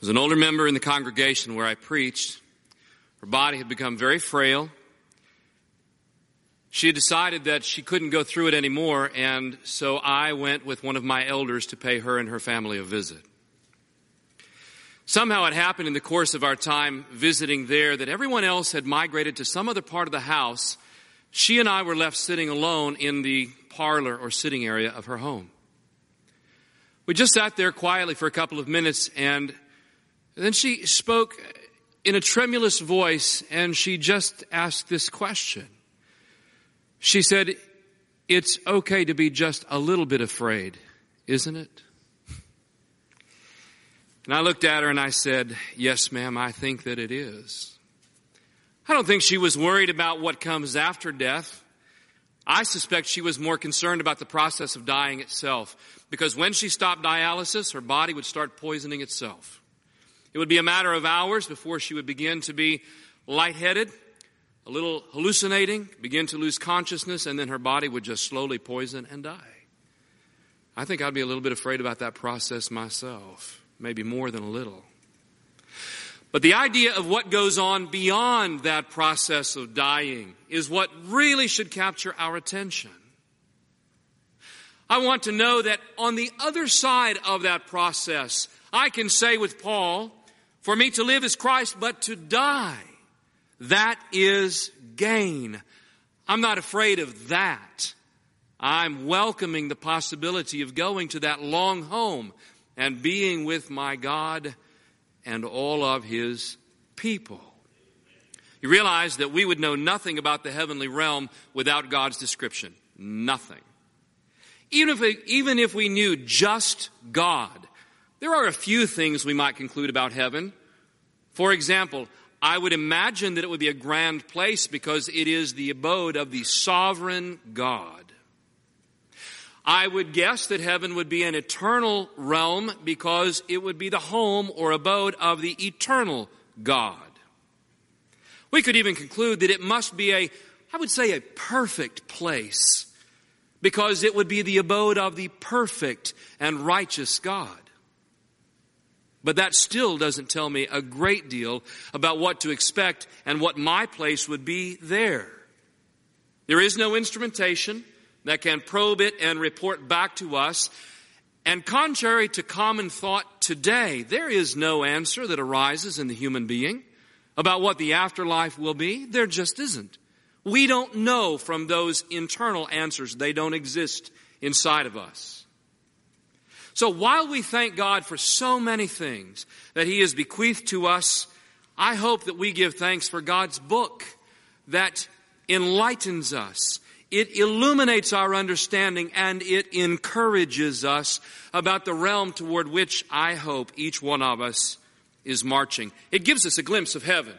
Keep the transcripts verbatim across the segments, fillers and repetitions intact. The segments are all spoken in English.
was an older member in the congregation where I preached. Her body had become very frail. She had decided that she couldn't go through it anymore, and so I went with one of my elders to pay her and her family a visit. Somehow it happened in the course of our time visiting there that everyone else had migrated to some other part of the house. She and I were left sitting alone in the parlor or sitting area of her home. We just sat there quietly for a couple of minutes, and then she spoke in a tremulous voice, and she just asked this question. She said, "It's okay to be just a little bit afraid, isn't it?" And I looked at her and I said, "Yes, ma'am, I think that it is." I don't think she was worried about what comes after death. I suspect she was more concerned about the process of dying itself, because when she stopped dialysis, her body would start poisoning itself. It would be a matter of hours before she would begin to be lightheaded, a little hallucinating, begin to lose consciousness, and then her body would just slowly poison and die. I think I'd be a little bit afraid about that process myself, maybe more than a little. But the idea of what goes on beyond that process of dying is what really should capture our attention. I want to know that on the other side of that process, I can say with Paul, "For me to live is Christ, but to die, that is gain." I'm not afraid of that. I'm welcoming the possibility of going to that long home and being with my God and all of His people. You realize that we would know nothing about the heavenly realm without God's description. Nothing. Even if we, even if we knew just God, there are a few things we might conclude about heaven. For example, I would imagine that it would be a grand place because it is the abode of the sovereign God. I would guess that heaven would be an eternal realm because it would be the home or abode of the eternal God. We could even conclude that it must be a, I would say, a perfect place because it would be the abode of the perfect and righteous God. But that still doesn't tell me a great deal about what to expect and what my place would be there. There is no instrumentation that can probe it and report back to us. And contrary to common thought today, there is no answer that arises in the human being about what the afterlife will be. There just isn't. We don't know from those internal answers. They don't exist inside of us. So while we thank God for so many things that He has bequeathed to us, I hope that we give thanks for God's book that enlightens us. It illuminates our understanding and it encourages us about the realm toward which I hope each one of us is marching. It gives us a glimpse of heaven.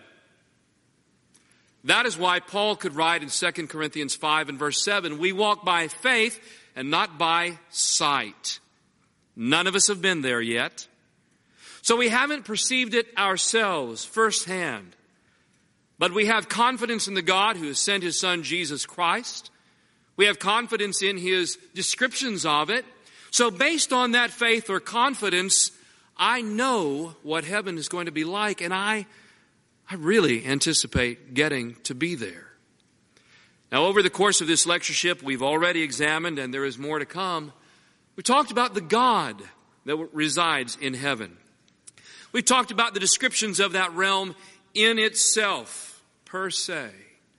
That is why Paul could write in Second Corinthians five and verse seven, "We walk by faith and not by sight." None of us have been there yet. So we haven't perceived it ourselves firsthand. But we have confidence in the God who has sent His Son Jesus Christ. We have confidence in His descriptions of it. So based on that faith or confidence, I know what heaven is going to be like, and I, I really anticipate getting to be there. Now, over the course of this lectureship, we've already examined, and there is more to come. We talked about the God that resides in heaven. We talked about the descriptions of that realm in itself, per se.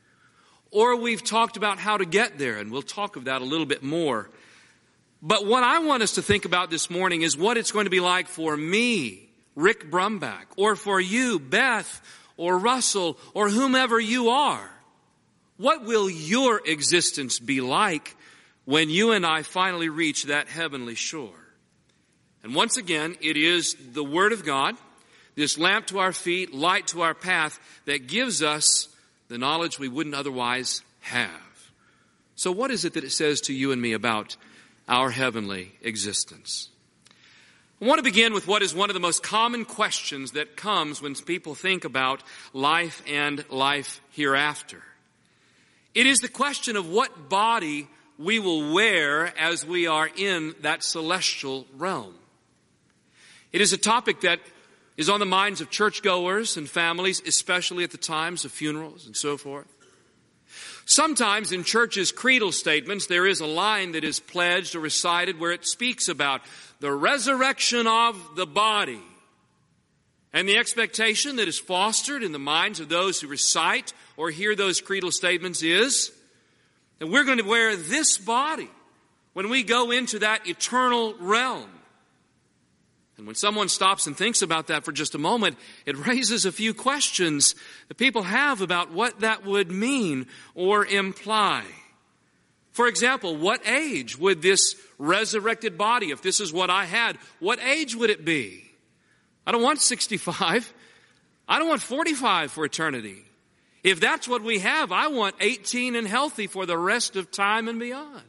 Or we've talked about how to get there, and we'll talk of that a little bit more. But what I want us to think about this morning is what it's going to be like for me, Rick Brumback, or for you, Beth, or Russell, or whomever you are. What will your existence be like when you and I finally reach that heavenly shore? And once again, it is the Word of God, this lamp to our feet, light to our path, that gives us the knowledge we wouldn't otherwise have. So what is it that it says to you and me about our heavenly existence? I want to begin with what is one of the most common questions that comes when people think about life and life hereafter. It is the question of what body we will wear as we are in that celestial realm. It is a topic that is on the minds of churchgoers and families, especially at the times of funerals and so forth. Sometimes in churches' creedal statements, there is a line that is pledged or recited where it speaks about the resurrection of the body. And the expectation that is fostered in the minds of those who recite or hear those creedal statements is that we're going to wear this body when we go into that eternal realm. And when someone stops and thinks about that for just a moment, it raises a few questions that people have about what that would mean or imply. For example, what age would this resurrected body, if this is what I had, what age would it be? I don't want sixty-five. I don't want forty-five for eternity. If that's what we have, I want eighteen and healthy for the rest of time and beyond.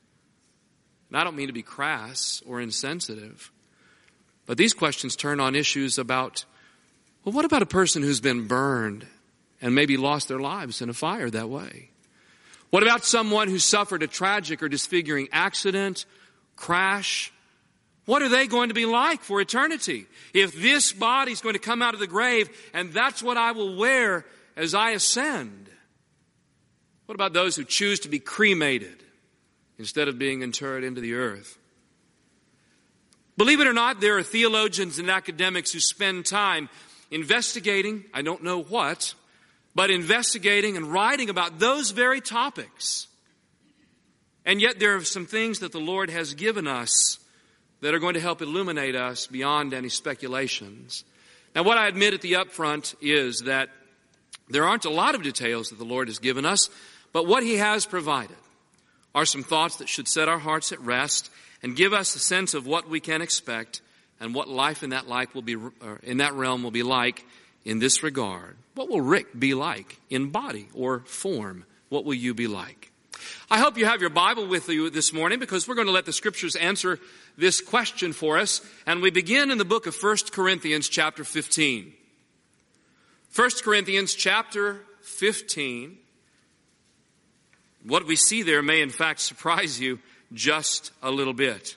And I don't mean to be crass or insensitive. But these questions turn on issues about, well, what about a person who's been burned and maybe lost their lives in a fire that way? What about someone who suffered a tragic or disfiguring accident, crash? What are they going to be like for eternity? If this body's going to come out of the grave and that's what I will wear as I ascend? What about those who choose to be cremated instead of being interred into the earth? Believe it or not, there are theologians and academics who spend time investigating, I don't know what, but investigating and writing about those very topics. And yet there are some things that the Lord has given us that are going to help illuminate us beyond any speculations. Now, what I admit at the upfront is that there aren't a lot of details that the Lord has given us, but what He has provided are some thoughts that should set our hearts at rest and give us a sense of what we can expect and what life in that life will be, or in that realm will be like in this regard. What will Rick be like in body or form? What will you be like? I hope you have your Bible with you this morning because we're going to let the Scriptures answer this question for us. And we begin in the book of First Corinthians chapter fifteen. First Corinthians chapter fifteen. What we see there may in fact surprise you just a little bit.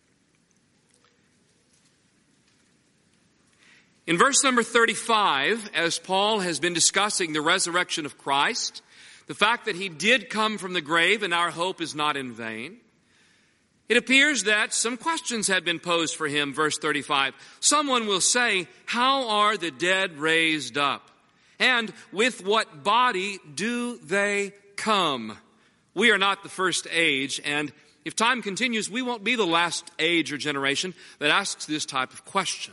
In verse number thirty-five, as Paul has been discussing the resurrection of Christ, the fact that He did come from the grave and our hope is not in vain, it appears that some questions had been posed for him. Verse thirty-five, someone will say, how are the dead raised up? And with what body do they come? We are not the first age, and if time continues, we won't be the last age or generation that asks this type of question.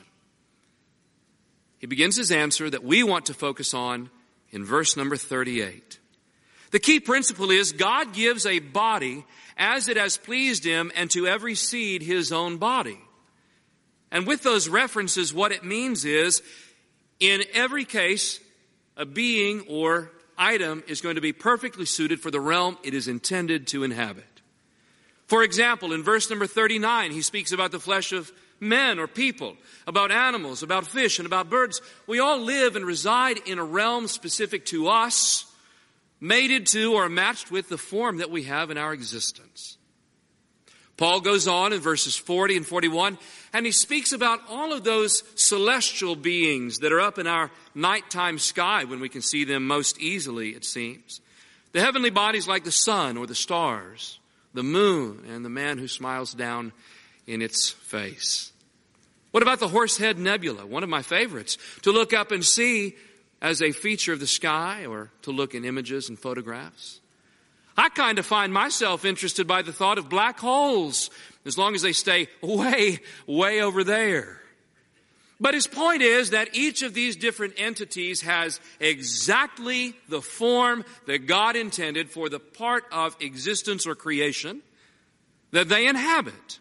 He begins his answer that we want to focus on in verse number thirty-eight. The key principle is God gives a body as it has pleased Him, and to every seed His own body. And with those references, what it means is, in every case, a being or item is going to be perfectly suited for the realm it is intended to inhabit. For example, in verse number thirty-nine, he speaks about the flesh of men or people, about animals, about fish, and about birds. We all live and reside in a realm specific to us, mated to or matched with the form that we have in our existence. Paul goes on in verses forty and forty-one, and he speaks about all of those celestial beings that are up in our nighttime sky when we can see them most easily, it seems. The heavenly bodies like the sun or the stars, the moon, and the man who smiles down in its face. What about the Horsehead Nebula, one of my favorites, to look up and see as a feature of the sky or to look in images and photographs? I kind of find myself interested by the thought of black holes, as long as they stay way, way over there. But his point is that each of these different entities has exactly the form that God intended for the part of existence or creation that they inhabit.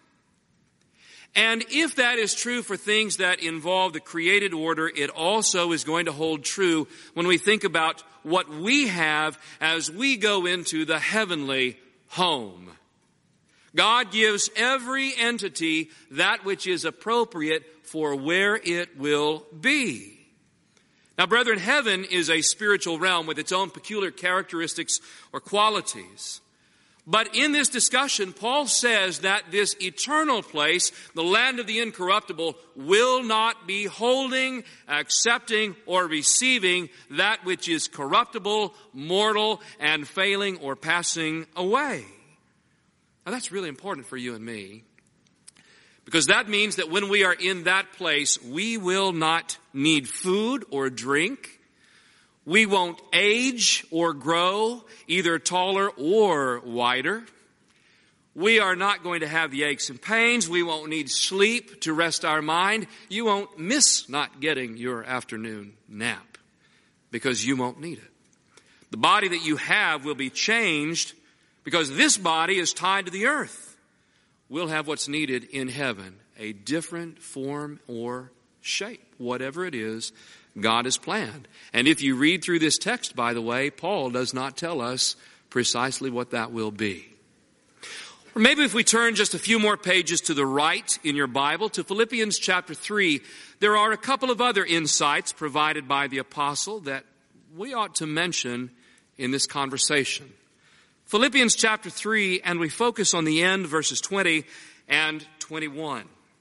And if that is true for things that involve the created order, it also is going to hold true when we think about what we have as we go into the heavenly home. God gives every entity that which is appropriate for where it will be. Now, brethren, heaven is a spiritual realm with its own peculiar characteristics or qualities. But in this discussion, Paul says that this eternal place, the land of the incorruptible, will not be holding, accepting, or receiving that which is corruptible, mortal, and failing or passing away. Now that's really important for you and me, because that means that when we are in that place, we will not need food or drink. We won't age or grow, either taller or wider. We are not going to have the aches and pains. We won't need sleep to rest our mind. You won't miss not getting your afternoon nap because you won't need it. The body that you have will be changed because this body is tied to the earth. We'll have what's needed in heaven, a different form or shape, whatever it is God has planned. And if you read through this text, by the way, Paul does not tell us precisely what that will be. Or maybe if we turn just a few more pages to the right in your Bible, to Philippians chapter three, there are a couple of other insights provided by the apostle that we ought to mention in this conversation. Philippians chapter three, and we focus on the end, verses twenty and twenty-one.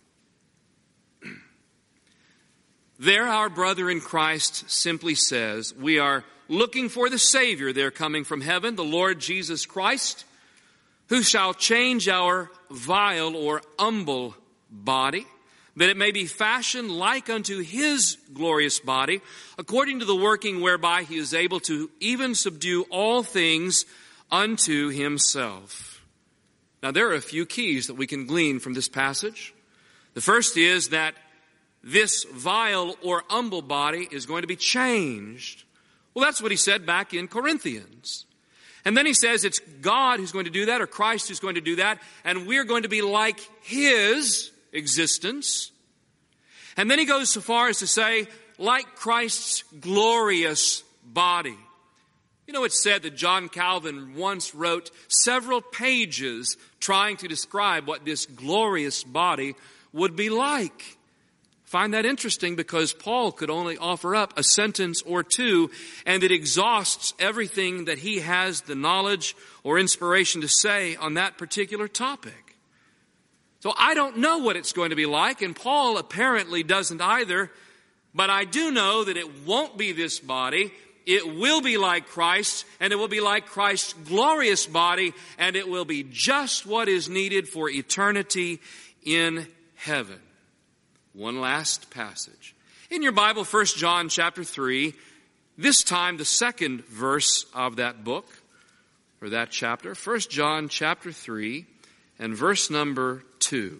There, our brother in Christ simply says, we are looking for the Savior there coming from heaven, the Lord Jesus Christ, who shall change our vile or humble body, that it may be fashioned like unto his glorious body, according to the working whereby he is able to even subdue all things unto himself. Now, there are a few keys that we can glean from this passage. The first is that this vile or humble body is going to be changed. Well, that's what he said back in Corinthians. And then he says it's God who's going to do that, or Christ who's going to do that, and we're going to be like his existence. And then he goes so far as to say, like Christ's glorious body. You know, it's said that John Calvin once wrote several pages trying to describe what this glorious body would be like. Find that interesting because Paul could only offer up a sentence or two, and it exhausts everything that he has the knowledge or inspiration to say on that particular topic. So I don't know what it's going to be like, and Paul apparently doesn't either, but I do know that it won't be this body. It will be like Christ, and it will be like Christ's glorious body, and it will be just what is needed for eternity in heaven. One last passage. In your Bible, First John chapter three, this time the second verse of that book, or that chapter, First John chapter three, and verse number two.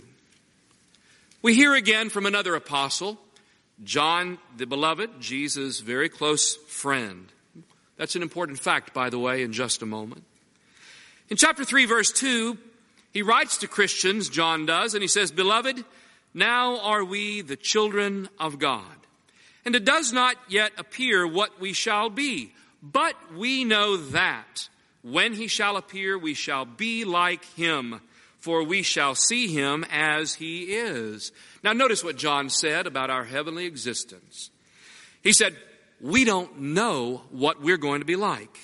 We hear again from another apostle, John the beloved, Jesus' very close friend. That's an important fact, by the way, in just a moment. In chapter three, verse two, he writes to Christians, John does, and he says, Beloved, now are we the children of God, and it does not yet appear what we shall be, but we know that when he shall appear, we shall be like him, for we shall see him as he is. Now notice what John said about our heavenly existence. He said, we don't know what we're going to be like.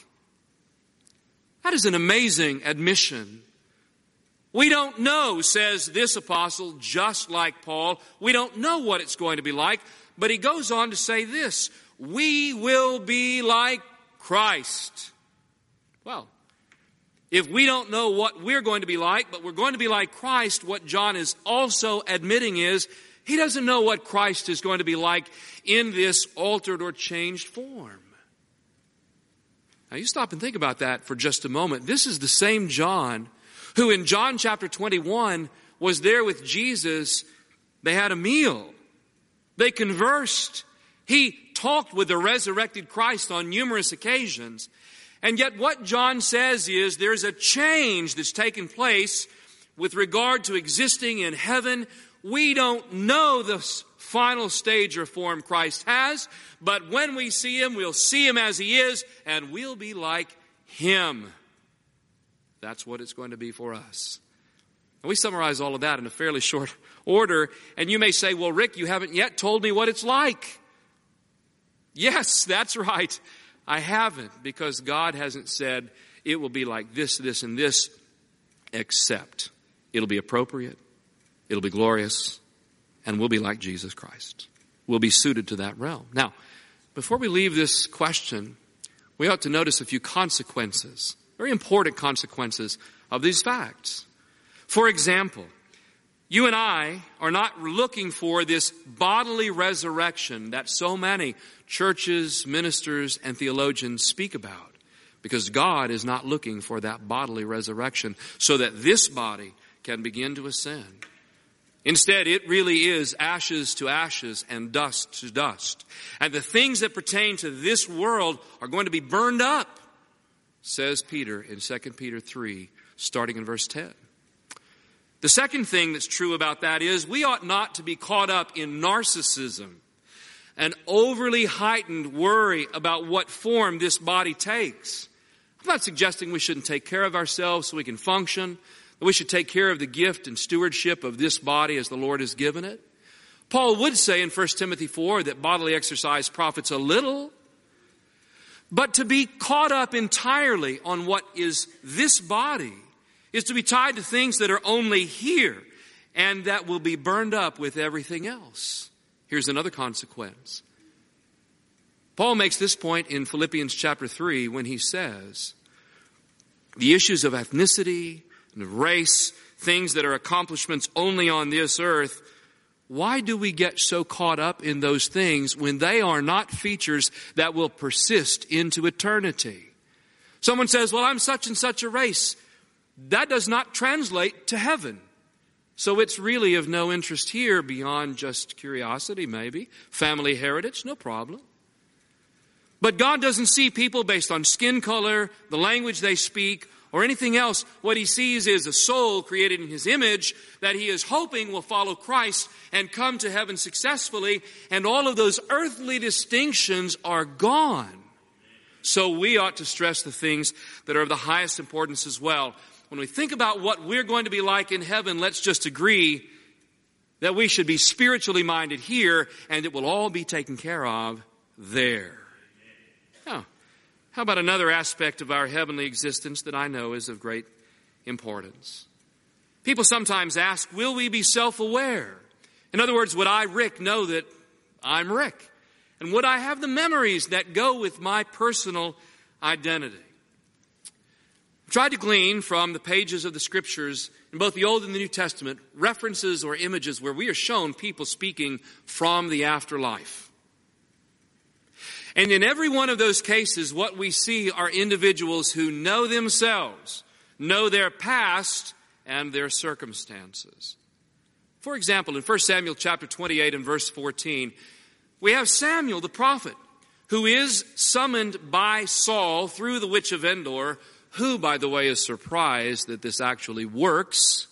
That is an amazing admission. We don't know, says this apostle, just like Paul. We don't know what it's going to be like. But he goes on to say this, we will be like Christ. Well, if we don't know what we're going to be like, but we're going to be like Christ, what John is also admitting is he doesn't know what Christ is going to be like in this altered or changed form. Now you stop and think about that for just a moment. This is the same John who in John chapter twenty-one was there with Jesus. They had a meal. They conversed. He talked with the resurrected Christ on numerous occasions. And yet what John says is there's a change that's taken place with regard to existing in heaven. We don't know the final stage or form Christ has, but when we see him, we'll see him as he is, and we'll be like him. That's what it's going to be for us. And we summarize all of that in a fairly short order. And you may say, well, Rick, you haven't yet told me what it's like. Yes, that's right. I haven't, because God hasn't said it will be like this, this, and this except it'll be appropriate, it'll be glorious, and we'll be like Jesus Christ. We'll be suited to that realm. Now, before we leave this question, we ought to notice a few consequences, very important consequences of these facts. For example, you and I are not looking for this bodily resurrection that so many churches, ministers, and theologians speak about, because God is not looking for that bodily resurrection so that this body can begin to ascend. Instead, it really is ashes to ashes and dust to dust. And the things that pertain to this world are going to be burned up, says Peter in Second Peter three, starting in verse ten. The second thing that's true about that is we ought not to be caught up in narcissism, an overly heightened worry about what form this body takes. I'm not suggesting we shouldn't take care of ourselves so we can function, that we should take care of the gift and stewardship of this body as the Lord has given it. Paul would say in First Timothy four that bodily exercise profits a little, but to be caught up entirely on what is this body is to be tied to things that are only here and that will be burned up with everything else. Here's another consequence. Paul makes this point in Philippians chapter three when he says, the issues of ethnicity and of race, things that are accomplishments only on this earth, why do we get so caught up in those things when they are not features that will persist into eternity? Someone says, well, I'm such and such a race. That does not translate to heaven. So it's really of no interest here beyond just curiosity, maybe. Family heritage, no problem. But God doesn't see people based on skin color, the language they speak, or anything else. What he sees is a soul created in his image that he is hoping will follow Christ and come to heaven successfully. And all of those earthly distinctions are gone. So we ought to stress the things that are of the highest importance as well. When we think about what we're going to be like in heaven, let's just agree that we should be spiritually minded here, and it will all be taken care of there. Now, how about another aspect of our heavenly existence that I know is of great importance? People sometimes ask, will we be self-aware? In other words, would I, Rick, know that I'm Rick? And would I have the memories that go with my personal identity? I've tried to glean from the pages of the Scriptures in both the Old and the New Testament references or images where we are shown people speaking from the afterlife. And in every one of those cases, what we see are individuals who know themselves, know their past and their circumstances. For example, in First Samuel chapter twenty-eight and verse fourteen, we have Samuel the prophet, who is summoned by Saul through the witch of Endor, who, by the way, is surprised that this actually works.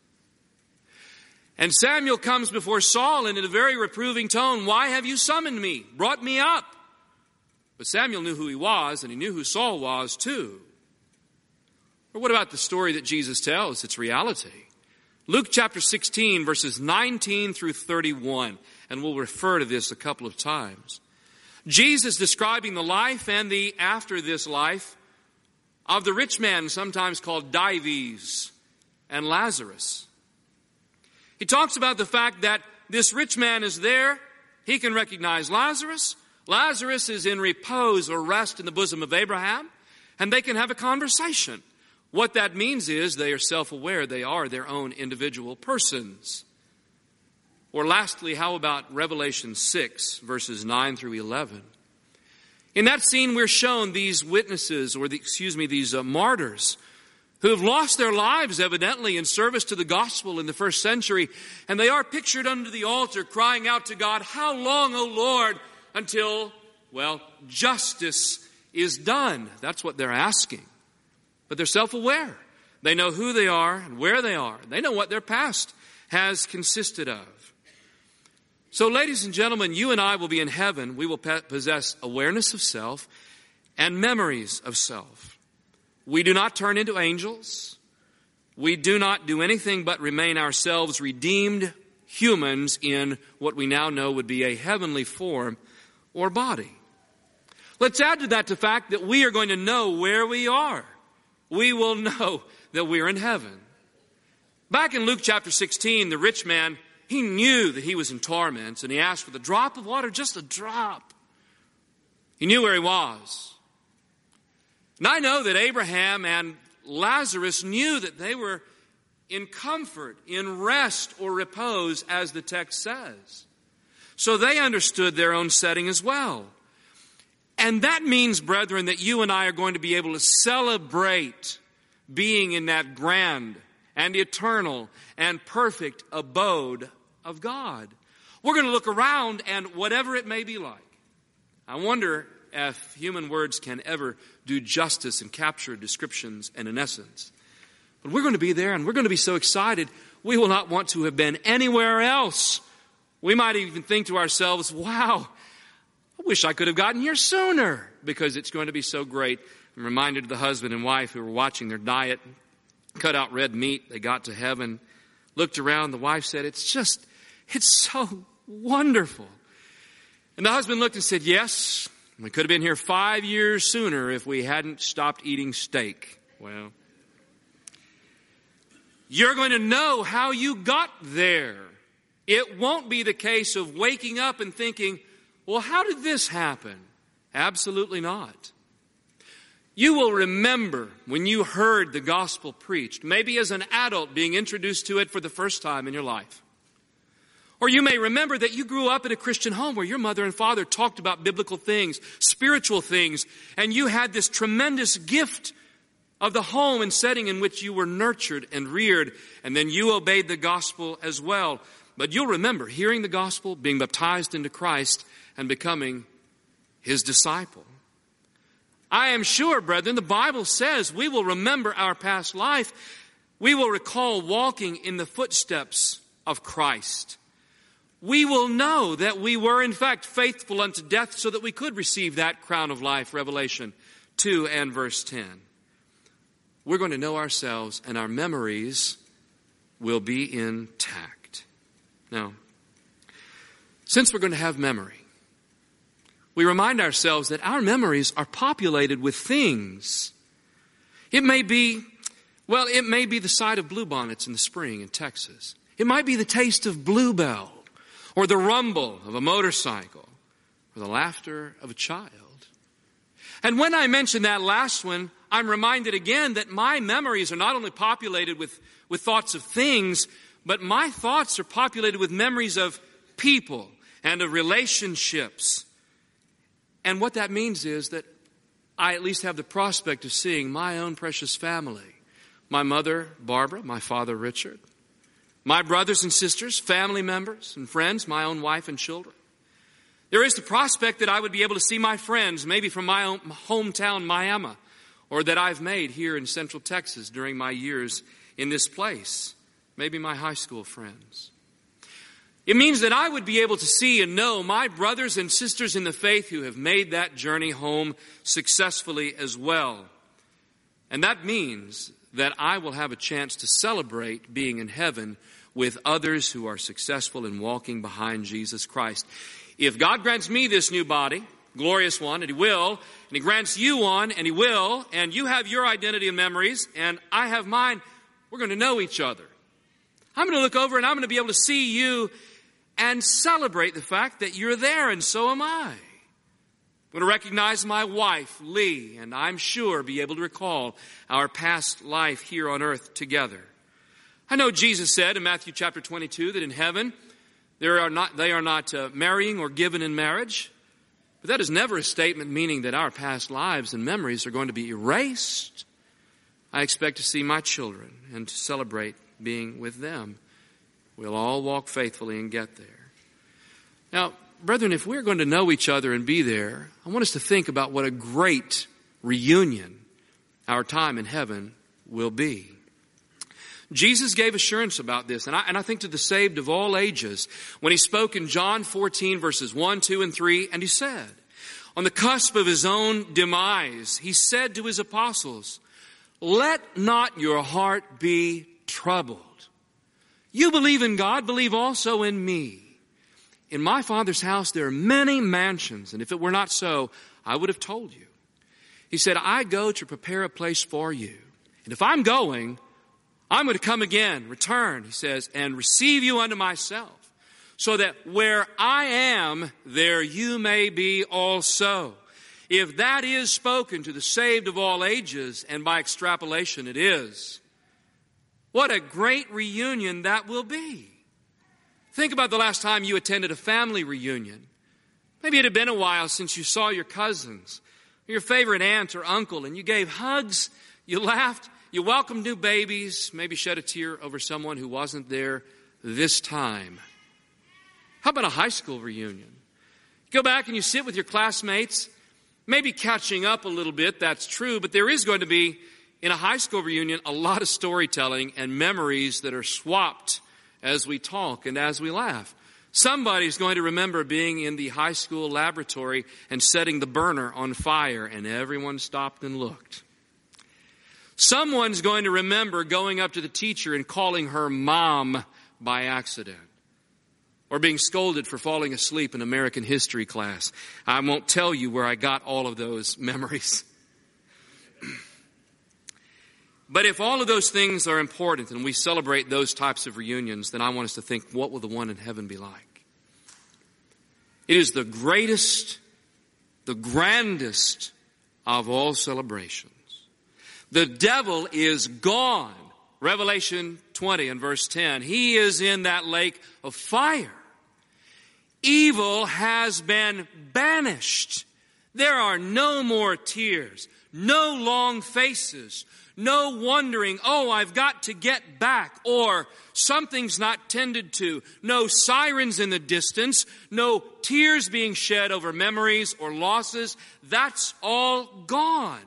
And Samuel comes before Saul and in a very reproving tone, why have you summoned me, brought me up? But Samuel knew who he was, and he knew who Saul was too. Or what about the story that Jesus tells? It's reality. Luke chapter sixteen, verses nineteen through thirty-one, and we'll refer to this a couple of times. Jesus describing the life and the after this life of the rich man, sometimes called Dives, and Lazarus. He talks about the fact that this rich man is there. He can recognize Lazarus. Lazarus is in repose or rest in the bosom of Abraham, and they can have a conversation. What that means is they are self-aware. They are their own individual persons. Or lastly, how about Revelation six, verses nine through eleven? In that scene, we're shown these witnesses, or the, excuse me, these uh, martyrs, who have lost their lives evidently in service to the gospel in the first century. And they are pictured under the altar crying out to God, how long, O Lord, until, well, justice is done. That's what they're asking. But they're self-aware. They know who they are and where they are. They know what their past has consisted of. So, ladies and gentlemen, you and I will be in heaven. We will possess awareness of self and memories of self. We do not turn into angels. We do not do anything but remain ourselves redeemed humans in what we now know would be a heavenly form or body. Let's add to that the fact that we are going to know where we are. We will know that we're in heaven. Back in Luke chapter sixteen, the rich man, he knew that he was in torment, and he asked for the drop of water, just a drop. He knew where he was. And I know that Abraham and Lazarus knew that they were in comfort, in rest or repose, as the text says. So they understood their own setting as well. And that means, brethren, that you and I are going to be able to celebrate being in that grand and eternal and perfect abode of God. We're going to look around, and whatever it may be like, I wonder if human words can ever do justice and capture descriptions and an essence. But we're going to be there, and we're going to be so excited, we will not want to have been anywhere else. We might even think to ourselves, wow, I wish I could have gotten here sooner, because it's going to be so great. I'm reminded of the husband and wife who were watching their diet, cut out red meat. They got to heaven, looked around. The wife said, it's just, it's so wonderful. And the husband looked and said, yes, we could have been here five years sooner if we hadn't stopped eating steak. Well, you're going to know how you got there. It won't be the case of waking up and thinking, well, how did this happen? Absolutely not. You will remember when you heard the gospel preached, maybe as an adult being introduced to it for the first time in your life. Or you may remember that you grew up in a Christian home where your mother and father talked about biblical things, spiritual things, and you had this tremendous gift of the home and setting in which you were nurtured and reared, and then you obeyed the gospel as well. But you'll remember hearing the gospel, being baptized into Christ, and becoming His disciple. I am sure, brethren, the Bible says we will remember our past life. We will recall walking in the footsteps of Christ. We will know that we were, in fact, faithful unto death so that we could receive that crown of life, Revelation two and verse ten. We're going to know ourselves, and our memories will be intact. Now, since we're going to have memory, we remind ourselves that our memories are populated with things. It may be, well, it may be the sight of bluebonnets in the spring in Texas. It might be the taste of Bluebell, or the rumble of a motorcycle, or the laughter of a child. And when I mention that last one, I'm reminded again that my memories are not only populated with, with thoughts of things, but my thoughts are populated with memories of people and of relationships. And what that means is that I at least have the prospect of seeing my own precious family. My mother, Barbara, my father, Richard. My brothers and sisters, family members and friends, my own wife and children. There is the prospect that I would be able to see my friends, maybe from my own hometown, Miami, or that I've made here in Central Texas during my years in this place. Maybe my high school friends. It means that I would be able to see and know my brothers and sisters in the faith who have made that journey home successfully as well. And that means that I will have a chance to celebrate being in heaven with others who are successful in walking behind Jesus Christ. If God grants me this new body, glorious one, and He will, and He grants you one, and He will, and you have your identity and memories, and I have mine, we're going to know each other. I'm going to look over and I'm going to be able to see you and celebrate the fact that you're there, and so am I. I'm going to recognize my wife, Lee, and I'm sure be able to recall our past life here on earth together. I know Jesus said in Matthew chapter twenty-two that in heaven there are not, they are not uh, marrying or given in marriage. But that is never a statement meaning that our past lives and memories are going to be erased. I expect to see my children and to celebrate being with them. We'll all walk faithfully and get there. Now, brethren, if we're going to know each other and be there, I want us to think about what a great reunion our time in heaven will be. Jesus gave assurance about this, and I, and I think to the saved of all ages, when He spoke in John fourteen, verses one, two, and three, and He said, on the cusp of His own demise, He said to His apostles, let not your heart be troubled. You believe in God, believe also in me. In my Father's house there are many mansions, and if it were not so, I would have told you. He said, I go to prepare a place for you. And if I'm going, I'm going to come again, return, he says, and receive you unto myself, so that where I am, there you may be also. If that is spoken to the saved of all ages, and by extrapolation it is, what a great reunion that will be. Think about the last time you attended a family reunion. Maybe it had been a while since you saw your cousins, or your favorite aunt or uncle, and you gave hugs, you laughed, you welcomed new babies, maybe shed a tear over someone who wasn't there this time. How about a high school reunion? You go back and you sit with your classmates, maybe catching up a little bit, that's true, but there is going to be, in a high school reunion, a lot of storytelling and memories that are swapped as we talk and as we laugh. Somebody's going to remember being in the high school laboratory and setting the burner on fire, and everyone stopped and looked. Someone's going to remember going up to the teacher and calling her mom by accident, or being scolded for falling asleep in American history class. I won't tell you where I got all of those memories. But if all of those things are important and we celebrate those types of reunions, then I want us to think, what will the one in heaven be like? It is the greatest, the grandest of all celebrations. The devil is gone. Revelation twenty and verse ten. He is in that lake of fire. Evil has been banished. There are no more tears, no long faces, no wondering, oh, I've got to get back, or something's not tended to. No sirens in the distance, no tears being shed over memories or losses. That's all gone.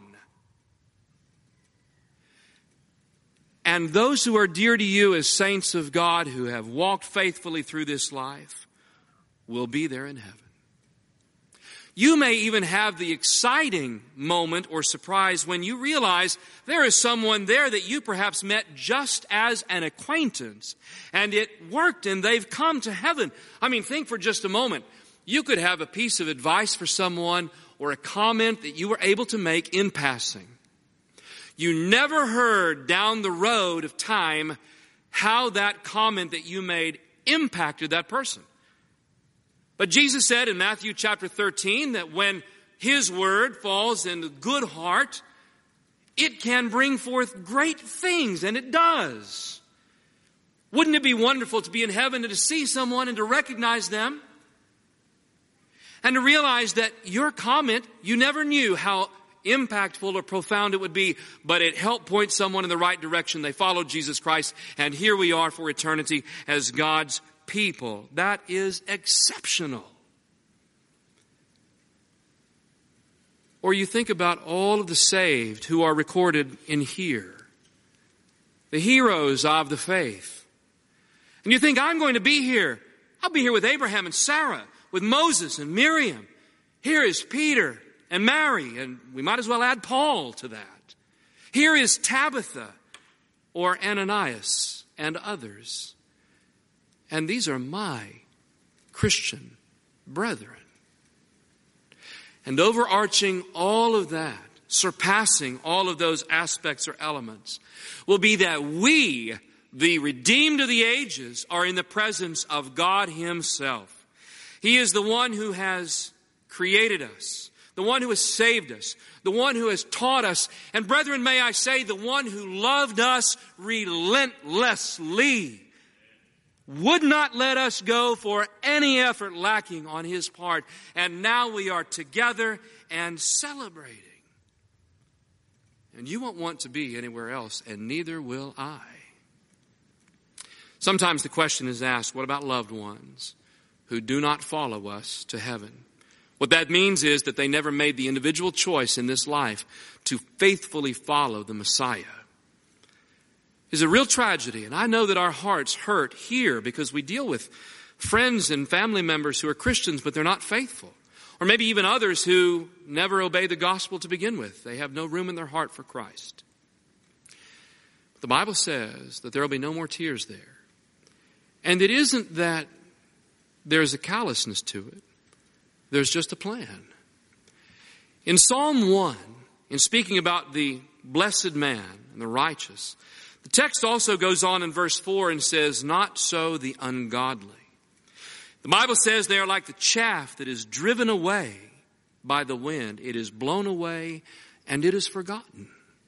And those who are dear to you as saints of God who have walked faithfully through this life will be there in heaven. You may even have the exciting moment or surprise when you realize there is someone there that you perhaps met just as an acquaintance, and it worked and they've come to heaven. I mean, think for just a moment. You could have a piece of advice for someone or a comment that you were able to make in passing. You never heard down the road of time how that comment that you made impacted that person. But Jesus said in Matthew chapter thirteen that when His word falls in a good heart, it can bring forth great things, and it does. Wouldn't it be wonderful to be in heaven and to see someone and to recognize them? And to realize that your comment, you never knew how impactful or profound it would be, but it helped point someone in the right direction. They followed Jesus Christ, and here we are for eternity as God's people. That is exceptional. Or you think about all of the saved who are recorded in here, the heroes of the faith. And you think, I'm going to be here. I'll be here with Abraham and Sarah, with Moses and Miriam. Here is Peter and Mary, and we might as well add Paul to that. Here is Tabitha or Ananias and others. And these are my Christian brethren. And overarching all of that, surpassing all of those aspects or elements, will be that we, the redeemed of the ages, are in the presence of God Himself. He is the one who has created us, the one who has saved us, the one who has taught us, and brethren, may I say, the one who loved us relentlessly, would not let us go for any effort lacking on His part. And now we are together and celebrating. And you won't want to be anywhere else, and neither will I. Sometimes the question is asked, what about loved ones who do not follow us to heaven? What that means is that they never made the individual choice in this life to faithfully follow the Messiah. It's a real tragedy, and I know that our hearts hurt here because we deal with friends and family members who are Christians, but they're not faithful. Or maybe even others who never obey the gospel to begin with. They have no room in their heart for Christ. The Bible says that there will be no more tears there. And it isn't that there's a callousness to it. There's just a plan. In Psalm one, in speaking about the blessed man and the righteous, The text also goes on in verse four and says, not so the ungodly. The Bible says they are like the chaff that is driven away by the wind. It is blown away and it is forgotten.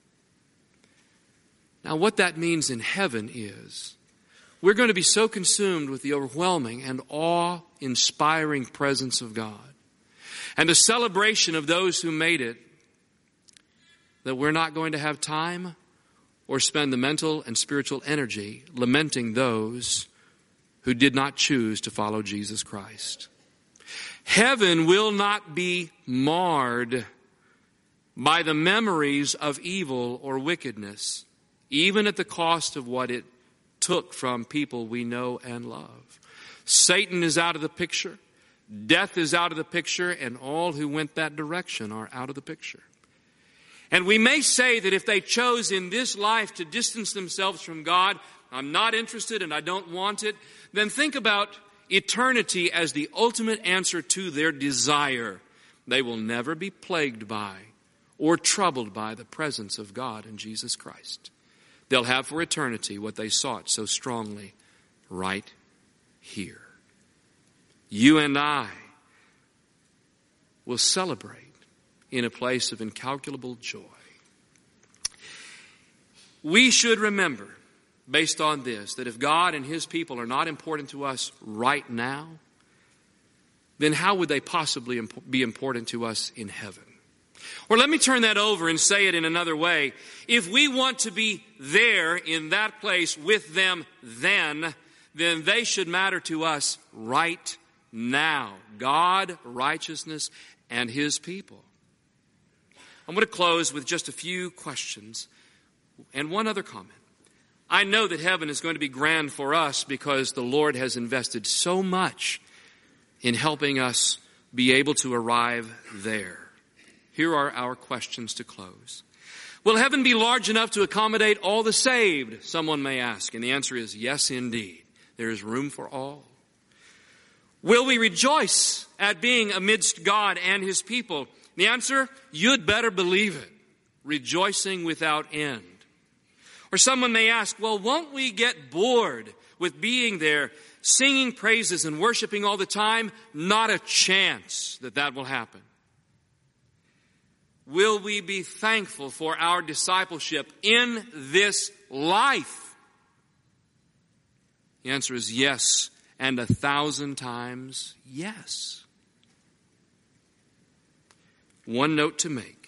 Now what that means in heaven is we're going to be so consumed with the overwhelming and awe-inspiring presence of God and the celebration of those who made it that we're not going to have time or spend the mental and spiritual energy lamenting those who did not choose to follow Jesus Christ. Heaven will not be marred by the memories of evil or wickedness, even at the cost of what it took from people we know and love. Satan is out of the picture. Death is out of the picture, and all who went that direction are out of the picture. And we may say that if they chose in this life to distance themselves from God, I'm not interested and I don't want it, then think about eternity as the ultimate answer to their desire. They will never be plagued by or troubled by the presence of God and Jesus Christ. They'll have for eternity what they sought so strongly right here. You and I will celebrate in a place of incalculable joy. We should remember, based on this, that if God and His people are not important to us right now, then how would they possibly be important to us in heaven? Or let me turn that over and say it in another way. If we want to be there in that place with them then, then they should matter to us right now. God, righteousness, and His people. I'm going to close with just a few questions and one other comment. I know that heaven is going to be grand for us because the Lord has invested so much in helping us be able to arrive there. Here are our questions to close. Will heaven be large enough to accommodate all the saved? Someone may ask. And the answer is yes, indeed. There is room for all. Will we rejoice at being amidst God and His people? The answer, you'd better believe it. Rejoicing without end. Or someone may ask, well, won't we get bored with being there, singing praises and worshiping all the time? Not a chance that that will happen. Will we be thankful for our discipleship in this life? The answer is yes, and a thousand times yes. One note to make.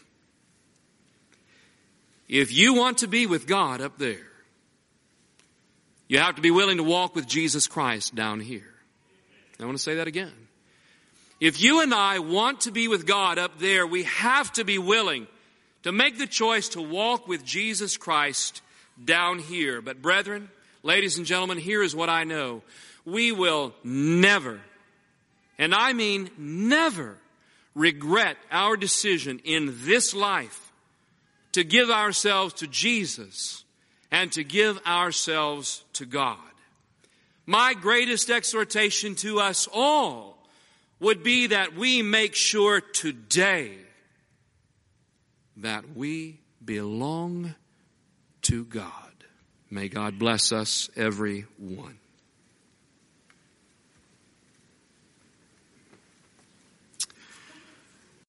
If you want to be with God up there, you have to be willing to walk with Jesus Christ down here. I want to say that again. If you and I want to be with God up there, we have to be willing to make the choice to walk with Jesus Christ down here. But brethren, ladies and gentlemen, here is what I know. We will never, and I mean never, regret our decision in this life to give ourselves to Jesus and to give ourselves to God. My greatest exhortation to us all would be that we make sure today that we belong to God. May God bless us, every one.